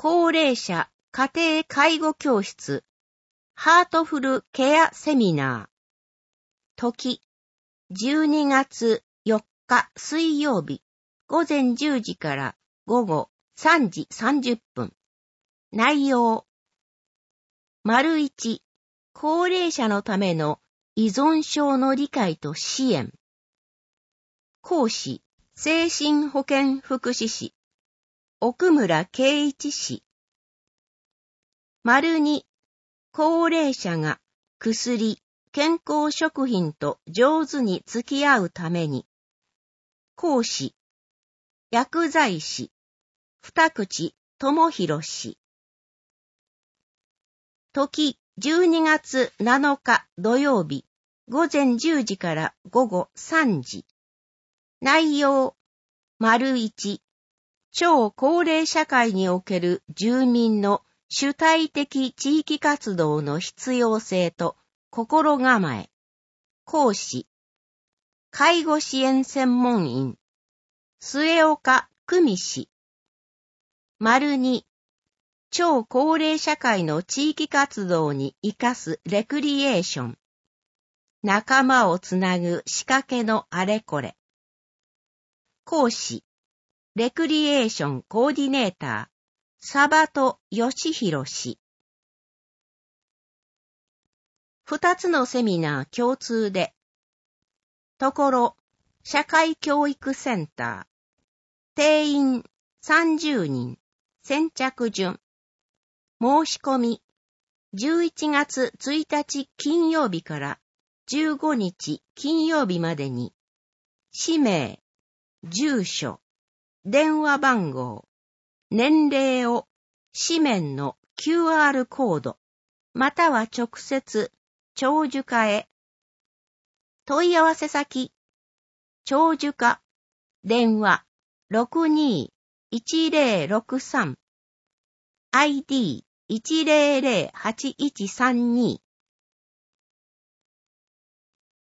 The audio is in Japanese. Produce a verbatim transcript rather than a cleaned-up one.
高齢者家庭介護教室ハートフルケアセミナー。時、じゅうにがつよっか水曜日、午前じゅうじから午後さんじさんじゅっぷん。内容。丸いち、高齢者のための依存症の理解と支援。講師、精神保健福祉士、奥村圭一氏。丸に、高齢者が薬、健康食品と上手に付き合うために。講師、薬剤師、二口智博氏。時、じゅうにがつなのか土曜日、午前じゅうじから午後さんじ。内容、丸いち、超高齢社会における住民の主体的地域活動の必要性と心構え。講師、介護支援専門員、末岡久美氏。丸に、超高齢社会の地域活動に生かすレクリエーション。仲間をつなぐ仕掛けのあれこれ。講師、レクリエーションコーディネーター、サバト義弘氏。二つのセミナー共通で。ところ、社会教育センター。定員さんじゅうにん。先着順。申し込み。じゅういちがつついたち金曜日からじゅうごにち金曜日までに。氏名、住所、電話番号、年齢を紙面の キューアール コード、または直接、長寿課へ。問い合わせ先、長寿課、電話 ろくにーいちぜろろくさん、アイディーいちぜろぜろはちいちさんに